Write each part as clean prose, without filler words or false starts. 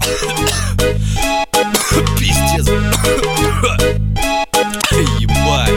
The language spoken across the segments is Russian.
Пиздец. Ебать.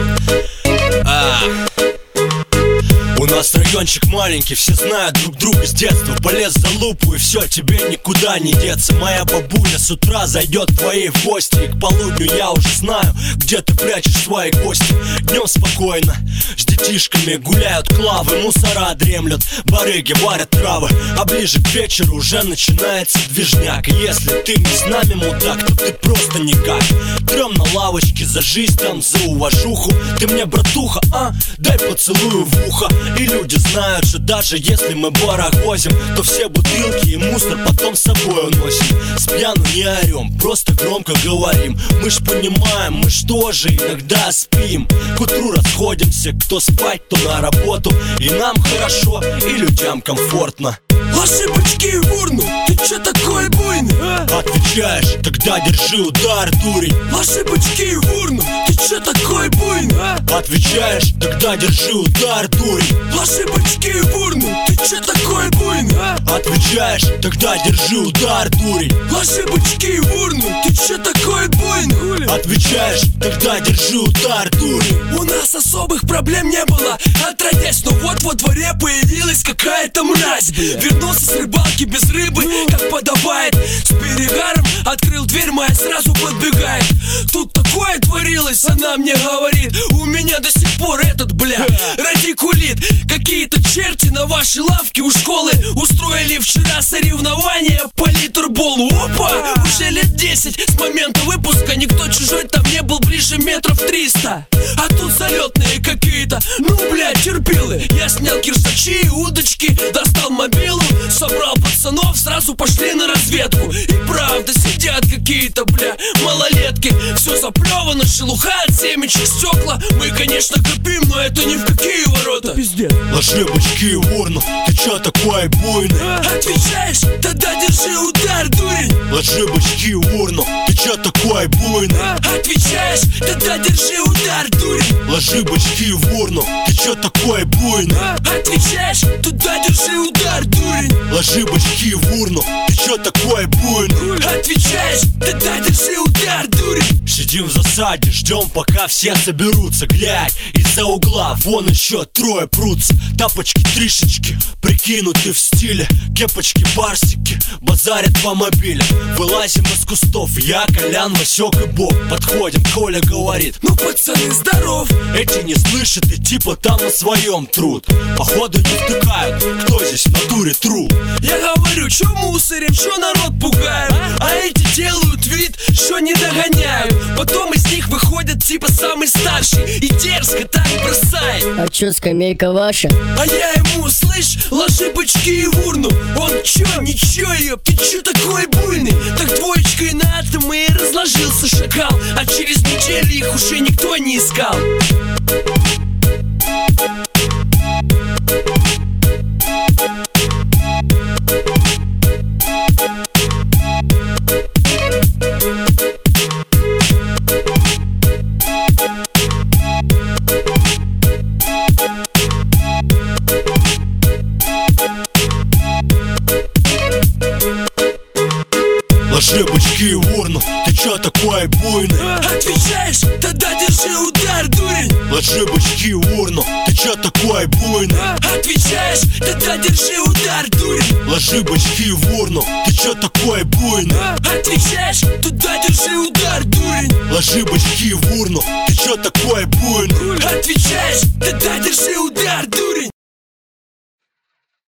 У нас райончик маленький, все знают друг друга с детства. Полез за лупу и все, тебе никуда не деться. Моя бабуля с утра зайдет к твоей в гости, и к полудню я уже знаю, где ты прячешь свои кости. Днем спокойно, с детишками гуляют клавы, мусора дремлют, барыги варят травы. А ближе к вечеру уже начинается движняк. И если ты не с нами, мудак, то ты просто никак. Трем на лавочке за жизнь, там за уважуху. Ты мне, братуха, дай поцелую в ухо. И люди знают, что даже если мы барахозим, то все бутылки и мусор потом с собой уносим. С пьяну не орем, просто громко говорим. Мы ж понимаем, мы ж тоже иногда спим. К утру расходимся, кто спать, то на работу. И нам хорошо, и людям комфортно. Ложи бычки в урну, ты чё такой буйный? Отвечаешь, тогда держи удар, дурень. Ложи бычки в урну, ты чё такой буйный? Отвечаешь, тогда держи удар, дурень. Ложи бычки в урну, ты чё такой буйный? Отвечаешь, тогда держи удар, дурень. Ложи бычки в урну, ты чё такой буйный? Отвечаешь, тогда держи удар, дурень. У нас особых проблем не было, отродясь, но вот во дворе появилась какая-то мразь. Вернулся с рыбалки без рыбы, как подобает. С перегаром открыл дверь, моя сразу подбегает. Тут такое творилось, она мне говорит: у меня до сих пор этот, бля, радикулит. Какие-то черти на вашей лавке у школы устроили вчера соревнования по литерболу. Опа, уже лет 10 с момента выпуска, никто чужой там не был ближе метров 300. А тут залетные какие-то, ну, бля, терпилы. Я снял кирсачи и удочки, достал мобилу, собрал пацанов, сразу пошли на разведку. И правда, сидят какие-то, бля, малолетки. Все заплевано, шелуха от семечек, стекла. Мы, конечно, копим, но это ни в какие ворота. Пиздец. Ложи бычки в урну, ты чё такой буйный? Отвечаешь, тогда держи удар, дурень. Ложи бычки в урну, ты чё такой буйный? Отвечаешь, тогда держи удар, дурень. Ложи бычки в урну, ты чё такой буйный? Отвечаешь, туда держи удар, дурень. Ложи бычки в урну, ты чё такой буйный? Отвечаешь, тогда держи удар, дурень. Сидим в засаде, ждем, пока все соберутся. Глядь, из-за угла вон еще трое прутся. Тапочки, тришечки, прикинуты в стиле. Кепочки, барсики, базарят по мобиле. Вылазим из кустов, я, Колян, Васек и Бог. Подходим, Коля говорит: ну, пацаны, здоров. Эти не слышат и типа там на своем труд. Походу не втыкают, кто здесь в натуре тру. Я говорю, чё мусорим, чё народ пугаем. А эти делают вид, что не догоняют. Потом из них выходит типа самый старший и дерзко так бросает: а чё, скамейка ваша? А я ему: слышь, ложи бычки в урну. Он: чё, ничего, ёб, ты чё такой буйный? Так двоечкой на атомы и разложился шакал. А через неделю их уже никто не искал. Ложи бычки в урну, ты чё такой буйный? Отвечаешь, тогда держи удар, дурень. Ложи бычки в урну, ты чё такой буйный? Отвечаешь, тогда держи удар, дурень. Ложи бычки в урну, ты чё такой буйный? Отвечаешь, туда держи удар, дурень. Ложи бычки в урну, ты чё такой буйный? Отвечаешь, тогда держи удар, дурень.